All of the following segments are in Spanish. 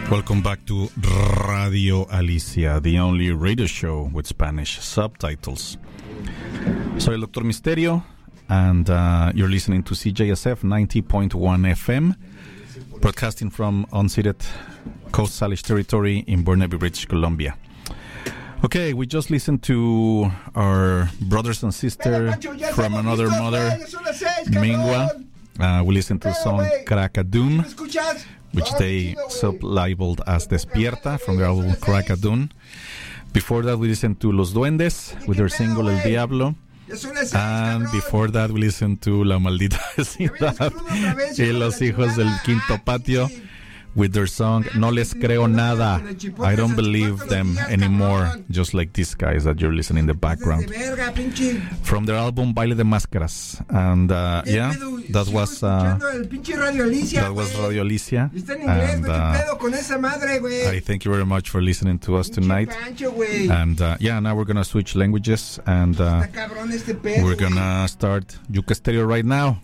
Welcome back to Radio Alicia, the only radio show with Spanish subtitles. Soy el Dr. Misterio, and you're listening to CJSF 90.1 FM, broadcasting from unceded Coast Salish territory in Burnaby, British Columbia. Okay, we just listened to our brothers and sisters from another mother, Mingwa. We listened to the song Crackadun, which they sub-labeled as Despierta from their album Crackadun. Before that, we listened to Los Duendes with their single El Diablo. And before that, we listened to La Maldita Vecindad y Los Hijos del Quinto Patio with their song No Les Creo Nada. I don't believe them anymore, just like these guys that you're listening in the background. From their album Baile de Máscaras. And yeah, that was Radio Alicia. And I thank you very much for listening to us tonight. And yeah, now we're going to switch languages. And we're going to start Yuca Stereo right now.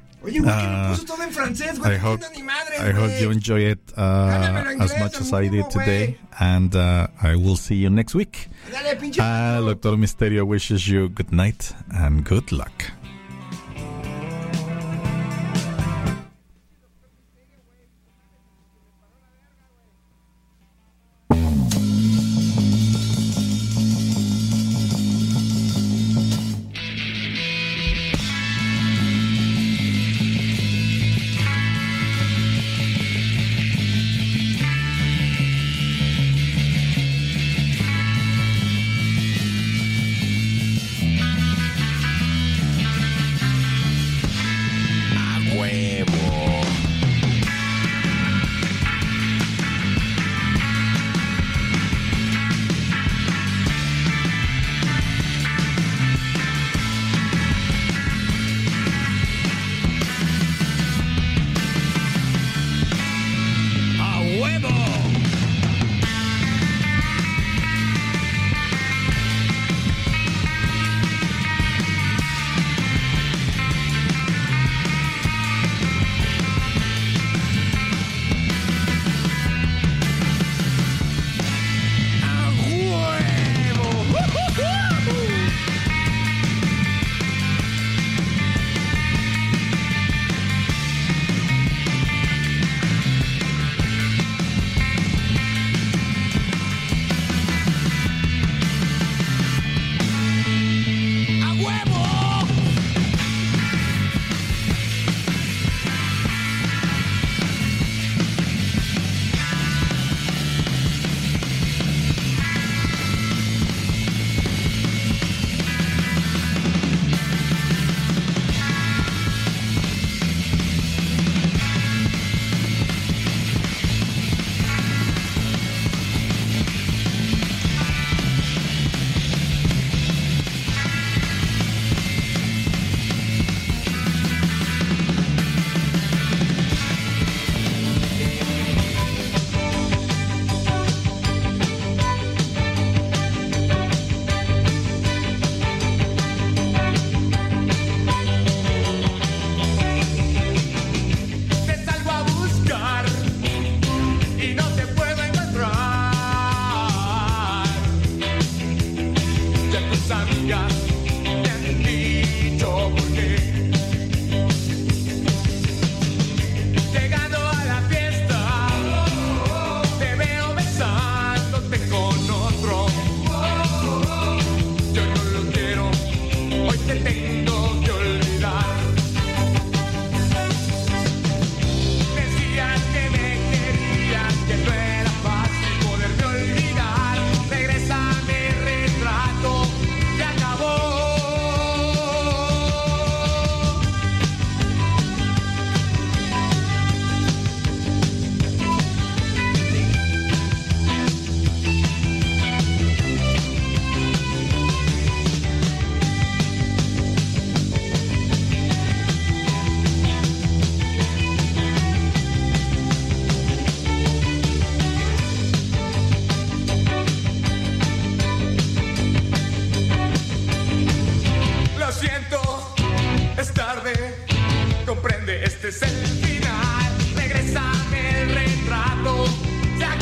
I hope you enjoy it as much as I did today, and I will see you next week. Dr. Misterio wishes you good night and good luck. Comprende, este es el final. Regrésame el retrato. Se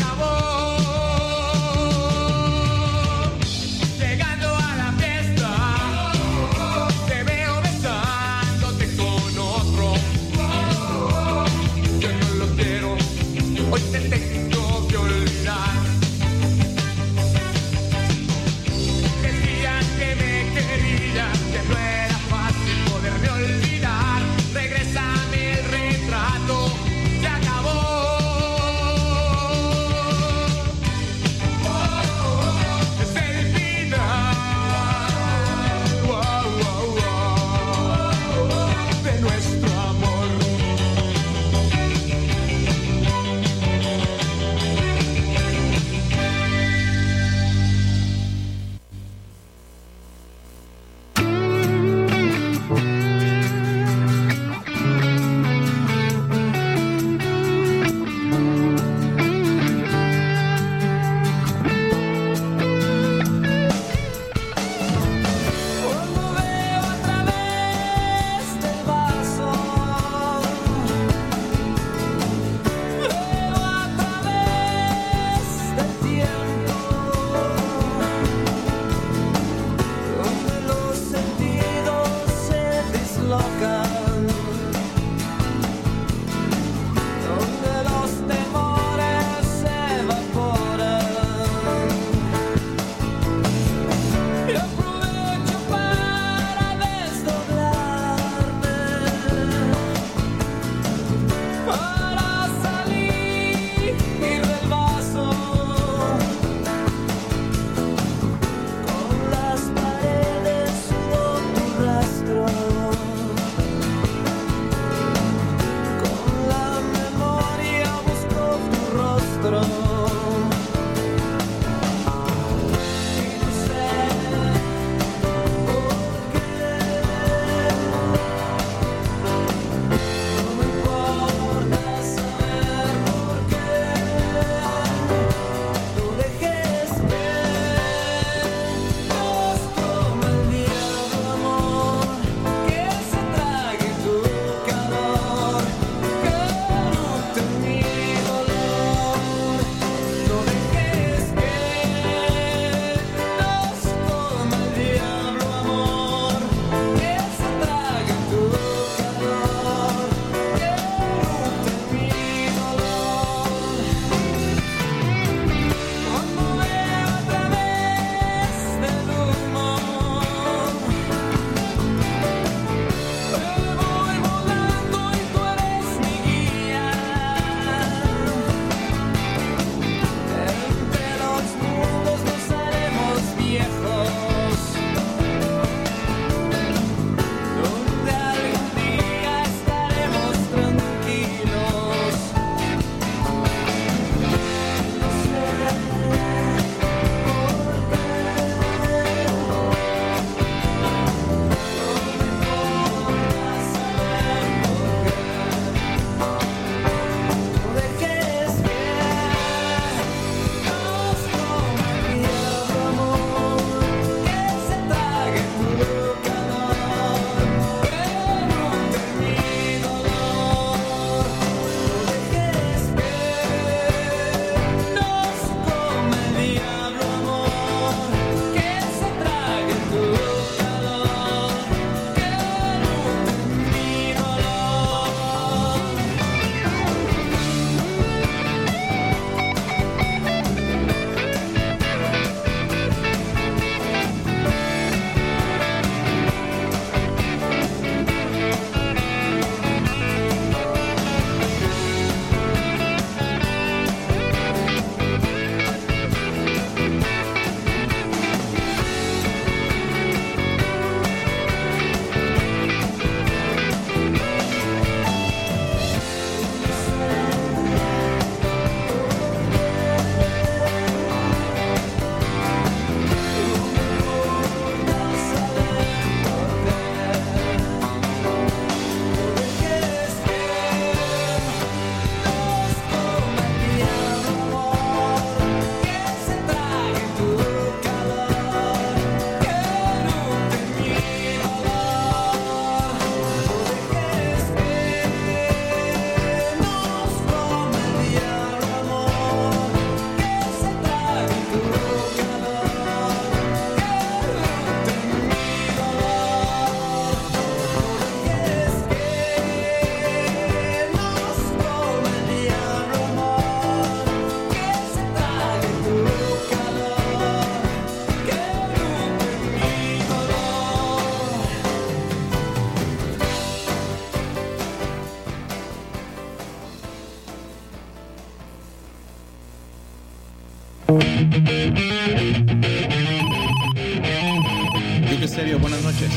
Yuke Stereo, buenas noches.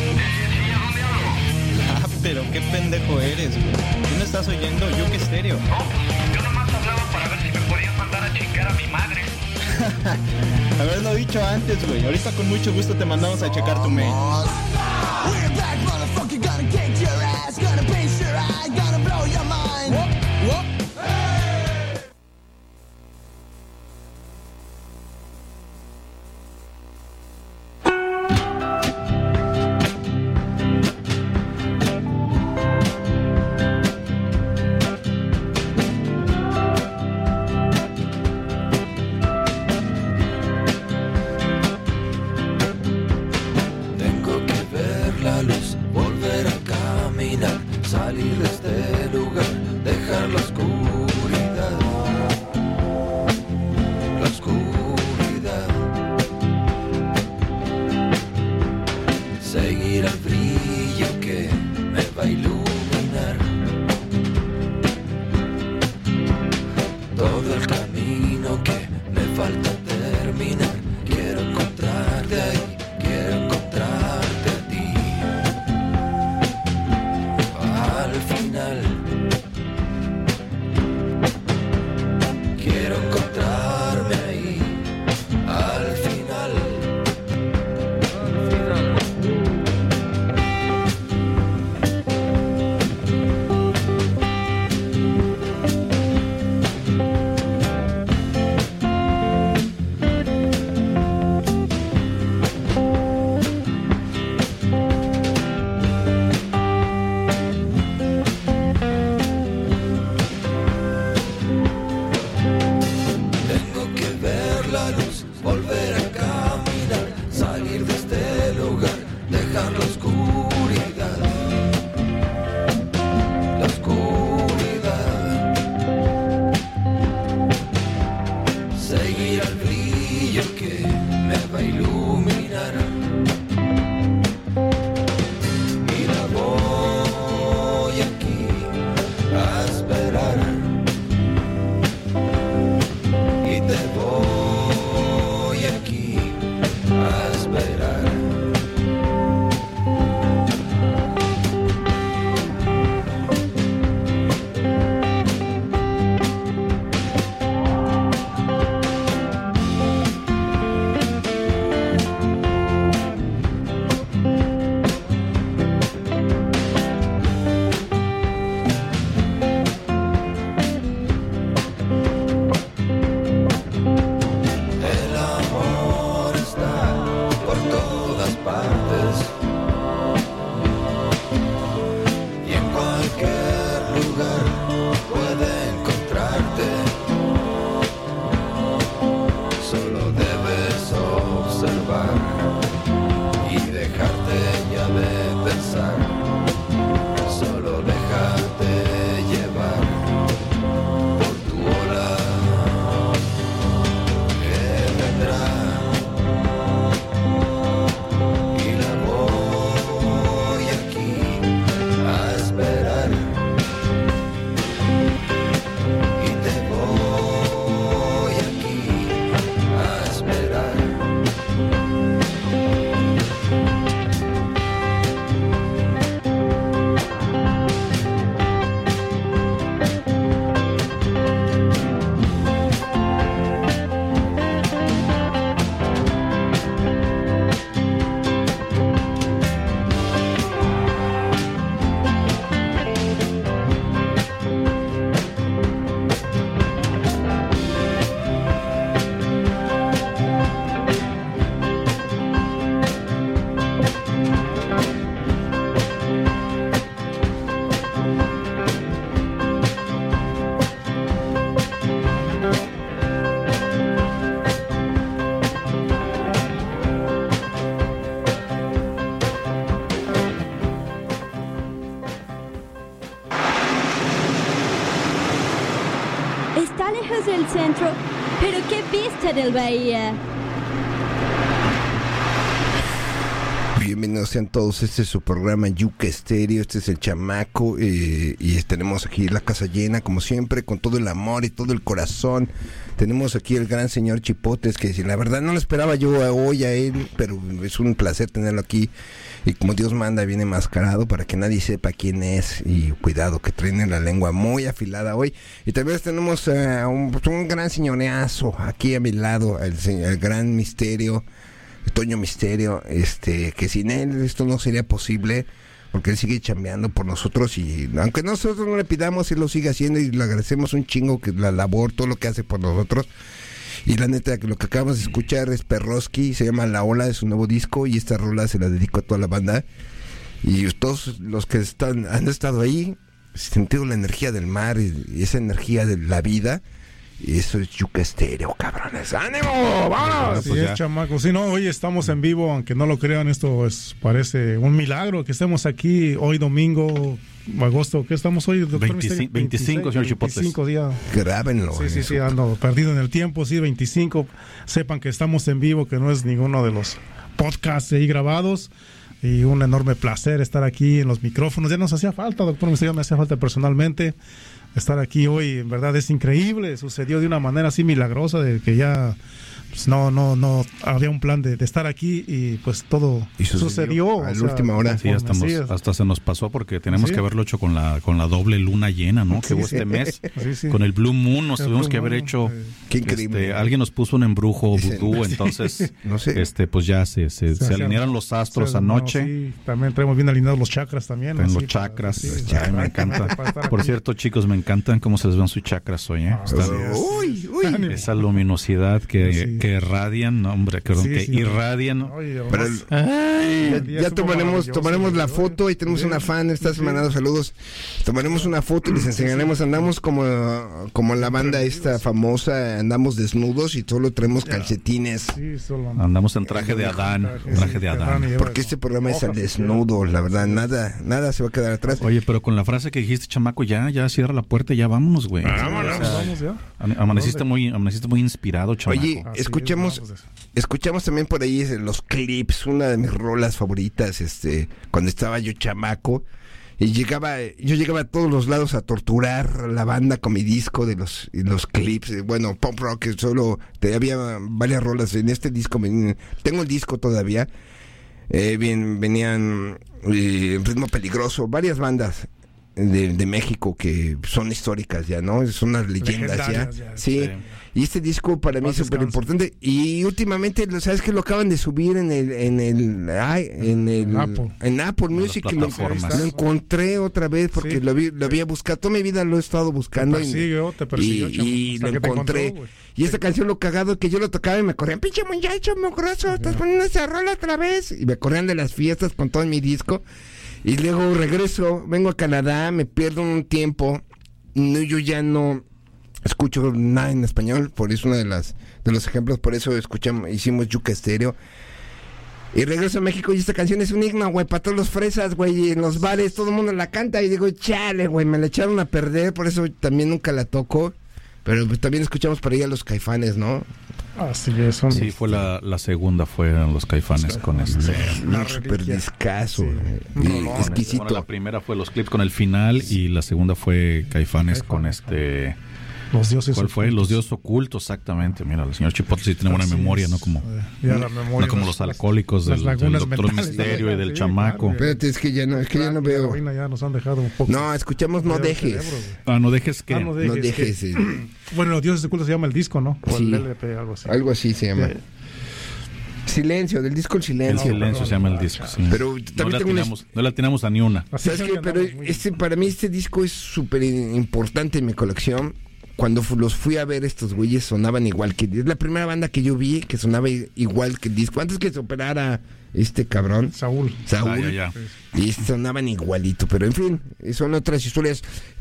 Ah, pero qué pendejo eres, güey. ¿Tú me estás oyendo? Yuke Stereo. No, yo nomás hablaba para ver si me podían mandar a chingar a mi madre. Haberlo dicho antes, güey. Ahorita con mucho gusto te mandamos a checar tu mail. We're back, motherfucker, gonna kick your ass, gonna pinch your eye, gonna blow your mind. Whoop, whoop. del centro, pero qué vista del bahía. bienvenidos sean todos. Este es su programa Yuca Estéreo, este es el Chamaco, y tenemos aquí la casa llena, como siempre, con todo el amor y todo el corazón. Tenemos aquí el gran señor Chipotes, que la verdad no lo esperaba yo hoy a él, pero es un placer tenerlo aquí. Y como Dios manda, viene enmascarado para que nadie sepa quién es. Y cuidado, que traen la lengua muy afilada hoy. Y también tenemos un gran señoreazo aquí a mi lado, el gran Misterio, Toño Misterio, que sin él esto no sería posible, porque él sigue chambeando por nosotros, y aunque nosotros no le pidamos, él lo sigue haciendo y le agradecemos un chingo que la labor, todo lo que hace por nosotros. Y la neta, lo que acabamos de escuchar es Perroski, se llama La Ola, de su nuevo disco, y esta rola se la dedico a toda la banda. Y todos los que han estado ahí, sentido la energía del mar y esa energía de la vida. Y eso es Yuca Estéreo, cabrones. ¡Ánimo! ¡Vámonos! Así es, chamaco. Sí, no, hoy estamos en vivo, aunque no lo crean, esto parece un milagro que estemos aquí hoy domingo, agosto. ¿Qué estamos hoy, doctor? 25, señor Chipotes. 25 días. Grábenlo. Sí, ando perdido en el tiempo, sí, 25. Sepan que estamos en vivo, que no es ninguno de los podcasts ahí grabados. Y un enorme placer estar aquí en los micrófonos. Ya nos hacía falta, doctor, ya me hacía falta personalmente estar aquí hoy. En verdad es increíble, sucedió de una manera así milagrosa, de que ya pues, no había un plan de estar aquí, y pues todo sucedió a la última hora. Sí, hasta se nos pasó, porque tenemos que haberlo hecho con la doble luna llena, ¿no? Que hubo este mes. Con el Blue Moon nos tuvimos que haber hecho. Qué increíble. Alguien nos puso un embrujo vudú, entonces no sé. Pues ya se alinearon los astros anoche. Sí, también traemos bien alineados los chakras también. Los chakras. Ay, me encanta. Por cierto, chicos, me encantan cómo se les ven sus chakras hoy, ¿eh? Uy. Esa luminosidad que irradian, no, hombre, que irradian. Pero ya tomaremos la foto, y tenemos una fan esta semana, saludos. Tomaremos una foto y les enseñaremos. Andamos como la banda esta famosa, andamos desnudos y solo traemos calcetines. Andamos en traje de Adán. Porque este programa es al desnudo, la verdad, nada se va a quedar atrás. Oye, pero con la frase que dijiste, chamaco, ya cierra la puerta y ya vámonos, güey. Vamos ya. Amaneciste muy inspirado, chamaco. Oye, escuchamos también por ahí los clips, una de mis rolas favoritas, cuando estaba yo chamaco, y yo llegaba a todos los lados a torturar a la banda con mi disco de los clips, bueno, pop rock, había varias rolas en este disco, tengo el disco todavía, venían Ritmo Peligroso, varias bandas de México que son históricas ya, ¿no? Son unas leyendas ya. Sí. Y este disco para mí es súper importante. Y últimamente, ¿sabes qué? Lo acaban de subir en Apple Music. Lo encontré otra vez porque lo había buscado. Toda mi vida lo he estado buscando. Te persiguió, y lo encontré. Y esta canción, lo cagado que yo lo tocaba y me corrían, pinche muchacho mugroso, estás poniendo esa rola otra vez. Y me corrían de las fiestas con todo mi disco. Y luego regreso, vengo a Canadá, me pierdo un tiempo, yo ya no escucho nada en español, por eso uno de los ejemplos, por eso hicimos Yuca Estéreo. Y regreso a México y esta canción es un himno, güey, para todos los fresas, güey, y en los bares todo el mundo la canta y digo, chale, güey, me la echaron a perder, por eso también nunca la toco. Pero pues también escuchamos por ahí a los Caifanes, ¿no? Así es. Sí, fue la segunda, fueron los Caifanes con un super discazo, exquisito. Bueno, la primera fue los clips con el final y la segunda fue Caifanes con Los dioses. ¿Cuál fue? Los dioses ocultos, exactamente. Mira, el señor Chipotle sí tiene buena memoria, no como los alcohólicos del Doctor Misterio y del Chamaco. Espérate, es que ya no veo. Ya nos han dejado un poco. No, escuchamos No Dejes. No Dejes qué. No Dejes. Bueno, Los dioses ocultos se llama el disco, ¿no? O el LP, algo así. Algo así se llama. Silencio, del disco El Silencio. El Silencio se llama el disco, sí. Pero también no la atinamos a ni una. ¿Sabes qué? Pero para mí este disco es súper importante en mi colección. Cuando los fui a ver, estos güeyes sonaban igual que... Es la primera banda que yo vi que sonaba igual que el disco. Antes que se operara este cabrón. Saúl. Y sonaban igualito. Pero en fin, son otras historias.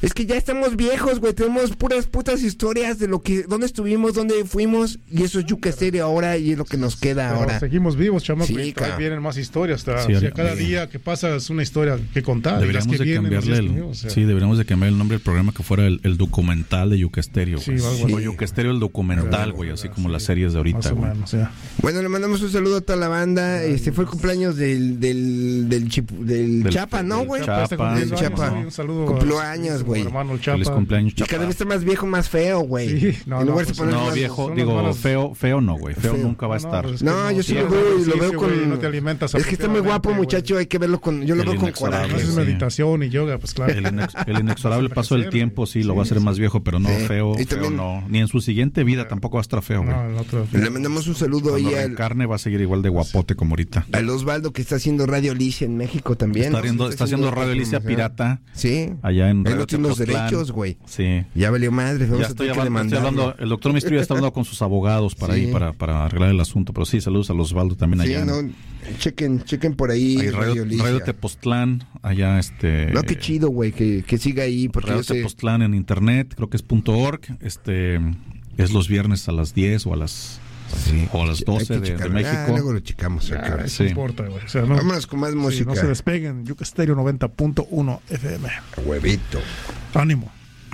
Es que ya estamos viejos, güey. Tenemos puras putas historias de dónde estuvimos, dónde fuimos. Y eso es Yuca Estéreo ahora y es lo que nos queda Pero ahora. seguimos vivos, chamaco. Sí, Y todavía cabrón. vienen más historias. Sí, O sea, ahorita- cada día que pasa es una historia que contar. Deberíamos y las que de vienen, cambiarle así el, es conmigo, o sea. sí, deberíamos de cambiar el nombre del programa que fuera el documental de Yuca Estéreo, Sí, güey. algo así. O Yuca Estéreo el documental, güey, así como las series de ahorita, Más o güey. menos, ya. Bueno, le mandamos un saludo a toda la banda. Fue el cumpleaños del Chapa, ¿no, del güey? Chapa, Está cumpliendo del años, Chapa. sí, un saludo Cumplió a años, su güey. hermano el Chapa. Feliz cumpleaños, Y cada Chapa. vez está más viejo, más feo, güey. Sí, no, En no, lugar de pues, ponerle No, más- viejo, son digo, las malas- feo no, güey. Feo Feo. nunca va a estar. pues es que No, yo sí lo veo y lo veo ejercicio, güey, con... no te alimentas Es que está muy guapo, apropiadamente, muchacho. Hay que verlo con... Yo lo El veo con inexorable, coraje. Haces sí. güey. meditación y yoga, pues claro. El inexorable paso del tiempo sí lo va a hacer más viejo, pero no Sí. feo, Y feo también- no. Ni en su siguiente vida tampoco va a estar feo, güey. No, el otro. Le mandamos un saludo Cuando ahí reencarne va a seguir igual de guapote como ahorita. al Osvaldo que está haciendo Radio Alicia en México también. Está haciendo Radio Alicia Pirata Sí. allá en Él Radio no tiene los Tepoztlán. derechos, güey. Sí. Ya valió madre. Vamos Ya a estoy tener que hablando, demandarlo. el doctor Mistrio ya está hablando con sus abogados para Sí. ahí, para arreglar el asunto. Pero sí, saludos a Osvaldo también Sí, allá. no, chequen por ahí Ahí, Radio Alicia. Radio Tepoztlán, allá No, qué chido, güey, que siga ahí. Porque Radio yo sé... Tepoztlán en internet, creo que es .org, es los viernes a las 10 o a las o a las Hay 12 que de checarlo. México. Luego lo checamos acá. Ah, Sí. no importa, güey. O sea, no, Vámonos con más sí, música. no se despeguen. Yuca Estéreo 90.1 FM. Huevito. Ánimo.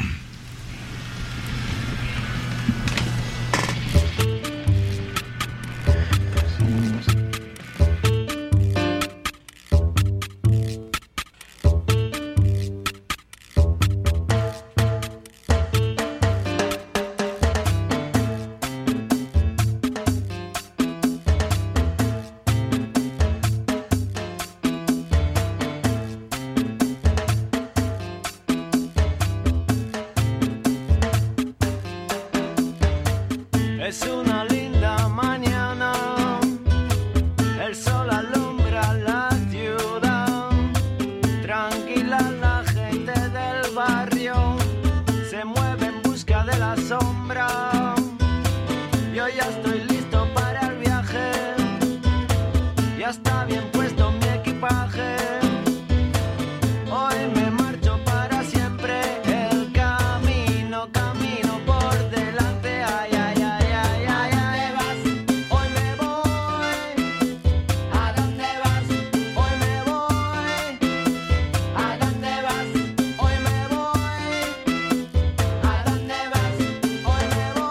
Es una linda mañana, el sol alumbra la ciudad, tranquila la gente del barrio, se mueve en busca de la sombra. Yo ya estoy listo para el viaje, ya está bien puesto mi equipaje. Hoy me marcho para siempre, el camino por delante. Ay, ay, ay, ay, ay, ay. Hoy me voy. ¿A dónde vas? Hoy me voy. ¿A dónde vas? Hoy me voy. ¿A dónde vas? Hoy me voy.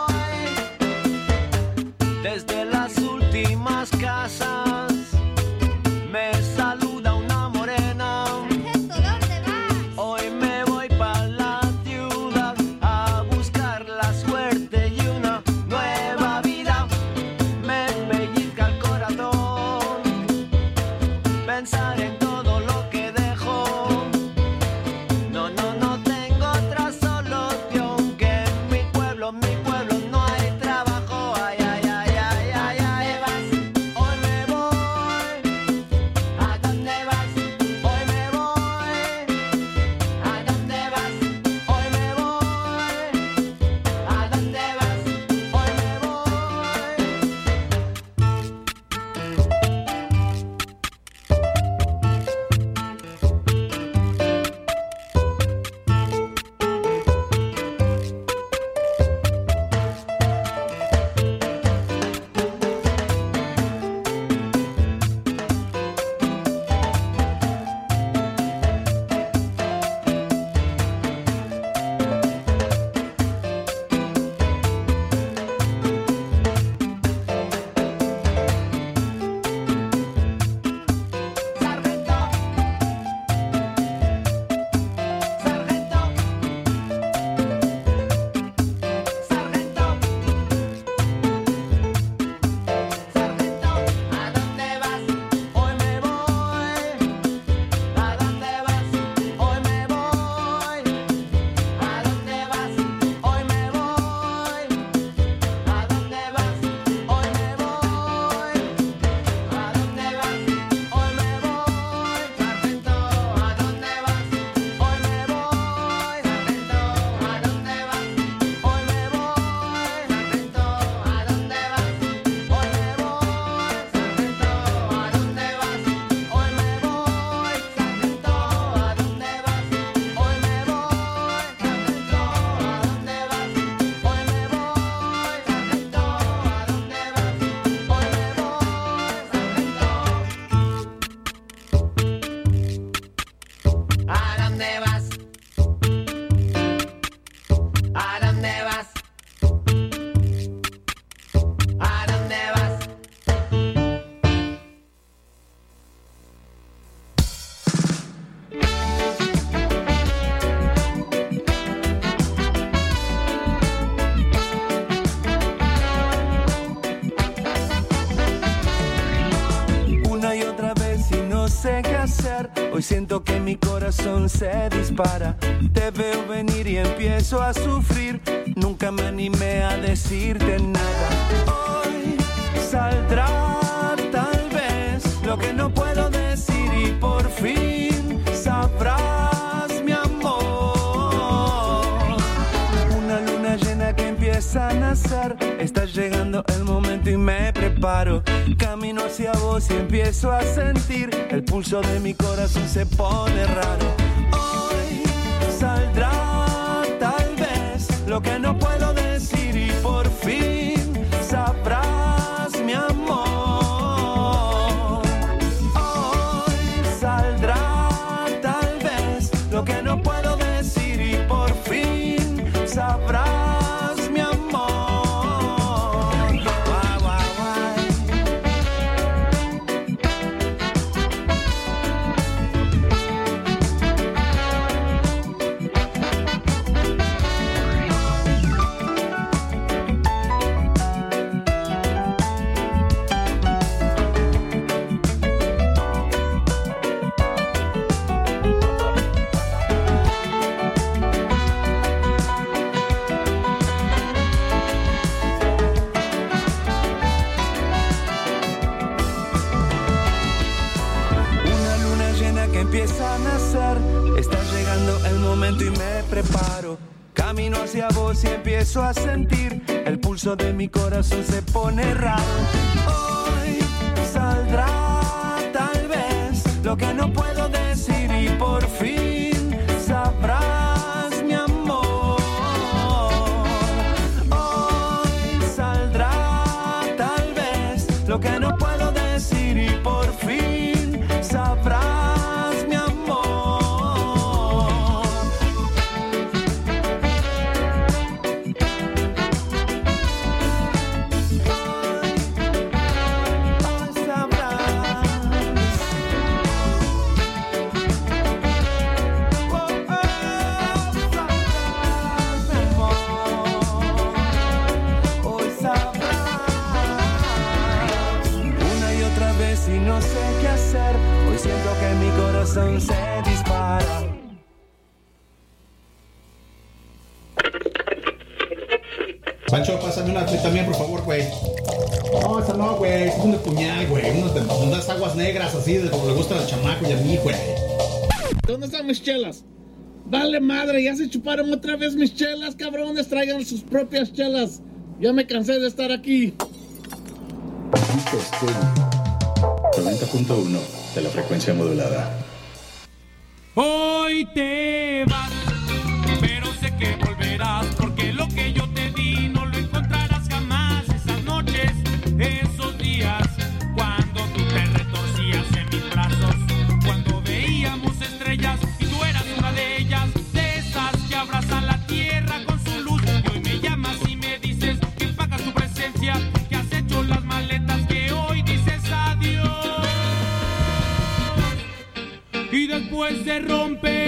Hoy siento que mi corazón se dispara. Te veo venir y empiezo a sufrir. Nunca me animé a decirte nada. Hoy saldrá tal vez lo que no puedo decir y por fin sabrás mi amor. Una luna llena que empieza a nacer. Está llegando el momento y me preparo. Camino hacia vos y empiezo a sentir. El pulso de mi corazón se pone raro. Hoy saldrá tal vez lo que no puedo decir y por fin sabrás mi amor. Hoy saldrá tal vez lo que no puedo decir y por fin sabrás mi amor. Guay, guay, guay. Una luna llena que empieza a nacer. Está llegando el momento y me preparo. Camino hacia vos y empiezo a sentir. El pulso de mi corazón se pone raro. Hoy saldrá tal vez lo que no puedo decir y por fin sabrás mi amor. Hoy saldrá tal vez lo que no puedo decir y por fin sabrás mi amor. Hoy sabrás. Sabrás mi amor. Hoy sabrás. Una y otra vez y no sé qué hacer. Hoy siento que mi corazón se dispara. Pancho, pásame una también, por favor, güey. No, esa no, güey. Es un de puñal, güey. Unas aguas negras así, de como le gustan al chamaco y a mí, güey. ¿Dónde están mis chelas? Dale madre, ya se chuparon otra vez mis chelas, cabrones. Traigan sus propias chelas. Ya me cansé de estar aquí. 90.1 de la frecuencia modulada. Hoy te vas, pero sé que volverás, porque lo que yo te di no lo encontrarás jamás. Esas noches, esos días, cuando tú te retorcías en mis brazos, cuando veíamos estrellas y tú eras una de ellas, de esas que abrazan la tierra con su luz. Y hoy me llamas y me dices que pagas tu presencia, que has hecho las maletas, que hoy dices adiós. Y después se rompe